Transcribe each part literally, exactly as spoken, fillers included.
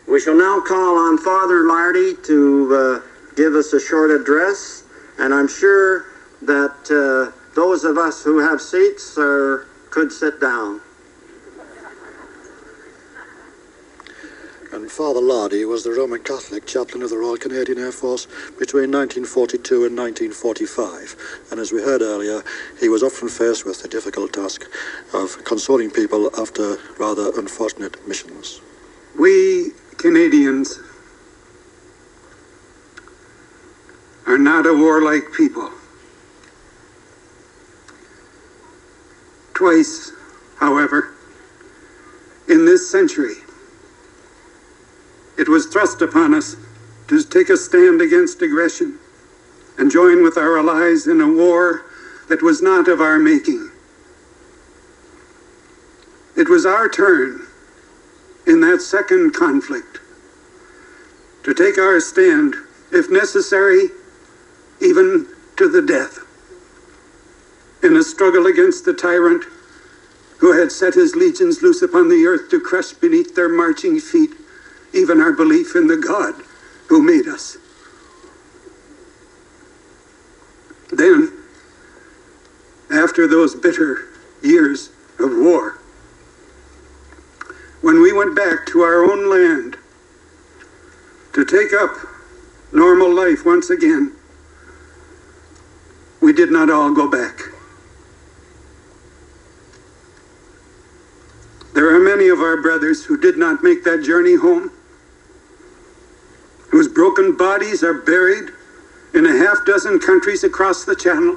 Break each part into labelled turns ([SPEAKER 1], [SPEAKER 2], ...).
[SPEAKER 1] We shall now call on Father Lardy to uh, give us a short address, and I'm sure that uh, those of us who have seats are, could sit down.
[SPEAKER 2] And Father Lardy was the Roman Catholic chaplain of the Royal Canadian Air Force between nineteen forty-two and nineteen forty-five. And as we heard earlier, he was often faced with the difficult task of consoling people after rather unfortunate missions.
[SPEAKER 3] We Canadians are not a warlike people. Twice, however, in this century, it was thrust upon us to take a stand against aggression and join with our allies in a war that was not of our making. It was our turn in that second conflict to take our stand, if necessary, even to the death, in a struggle against the tyrant who had set his legions loose upon the earth to crush beneath their marching feet even our belief in the God who made us. Then, after those bitter years of war, when we went back to our own land to take up normal life once again, we did not all go back. There are many of our brothers who did not make that journey home, whose broken bodies are buried in a half dozen countries across the Channel,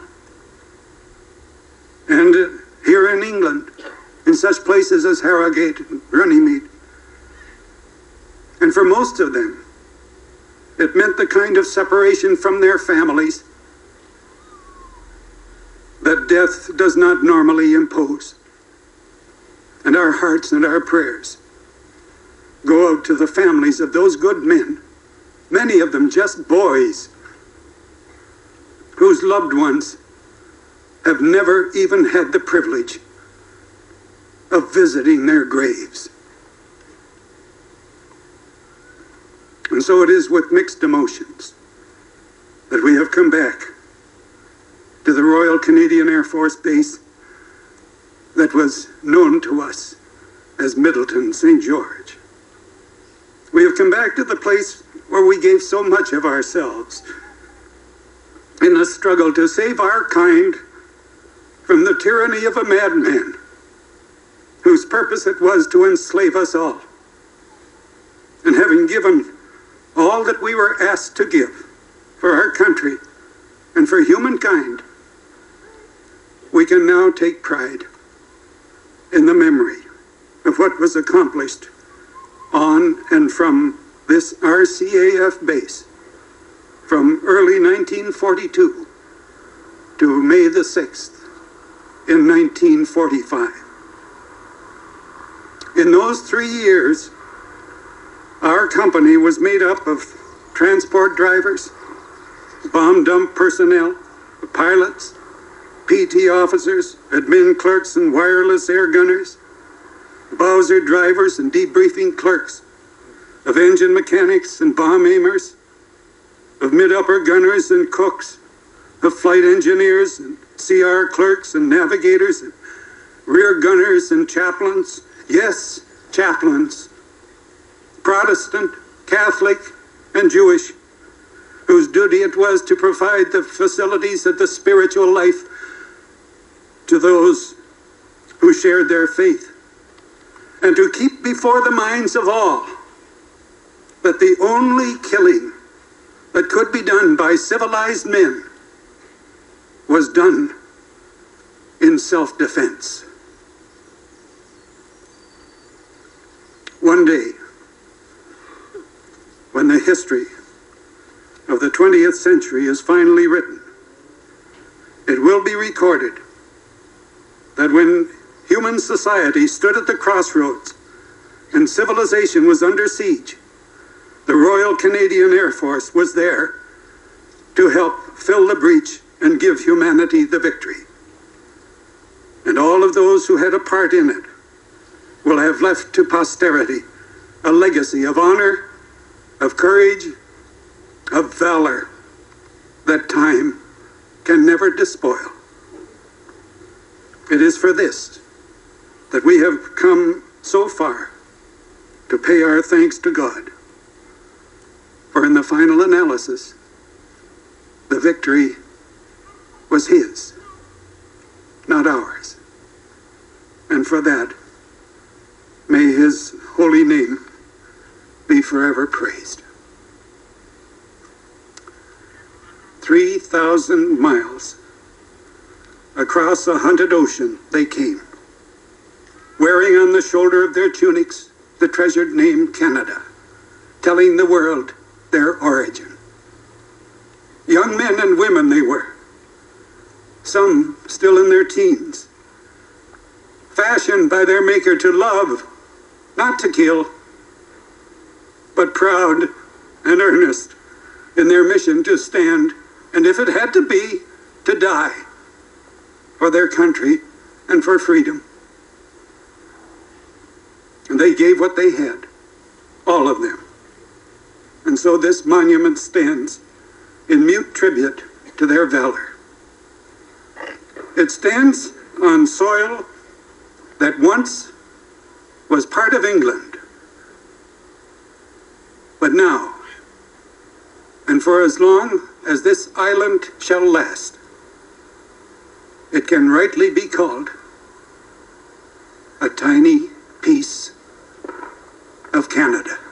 [SPEAKER 3] and uh, here in England, in such places as Harrogate and Runnymede. And for most of them, it meant the kind of separation from their families that death does not normally impose. And our hearts and our prayers go out to the families of those good men, many of them just boys, whose loved ones have never even had the privilege of visiting their graves. And so it is with mixed emotions that we have come back to the Royal Canadian Air Force Base that was known to us as Middleton Saint George. We have come back to the place where we gave so much of ourselves in a struggle to save our kind from the tyranny of a madman whose purpose it was to enslave us all. And having given all that we were asked to give for our country and for humankind, we can now take pride in the memory of what was accomplished on and from this R C A F base from early nineteen forty-two to May the sixth in nineteen forty-five. In those three years, our company was made up of transport drivers, bomb dump personnel, pilots, P T officers, admin clerks and wireless air gunners, Bowser drivers and debriefing clerks, of engine mechanics and bomb aimers, of mid-upper gunners and cooks, of flight engineers and C R clerks and navigators, and rear gunners and chaplains, yes, chaplains, Protestant, Catholic, and Jewish, whose duty it was to provide the facilities of the spiritual life to those who shared their faith, and to keep before the minds of all that the only killing that could be done by civilized men was done in self-defense. One day, when the history of the twentieth century is finally written, it will be recorded that when human society stood at the crossroads and civilization was under siege, the Royal Canadian Air Force was there to help fill the breach and give humanity the victory. And all of those who had a part in it will have left to posterity a legacy of honor, of courage, of valor that time can never despoil. It is for this that we have come so far to pay our thanks to God. For in the final analysis, the victory was His, not ours. And for that, may His holy name be forever praised. Three thousand miles across a hunted ocean they came, wearing on the shoulder of their tunics the treasured name Canada, telling the world their origin. Young men and women they were, some still in their teens, fashioned by their Maker to love, not to kill, but proud and earnest in their mission to stand, and if it had to be, to die for their country and for freedom. And they gave what they had, all of them. And so this monument stands in mute tribute to their valor. It stands on soil that once was part of England, but now, and for as long as this island shall last, it can rightly be called a tiny piece of Canada.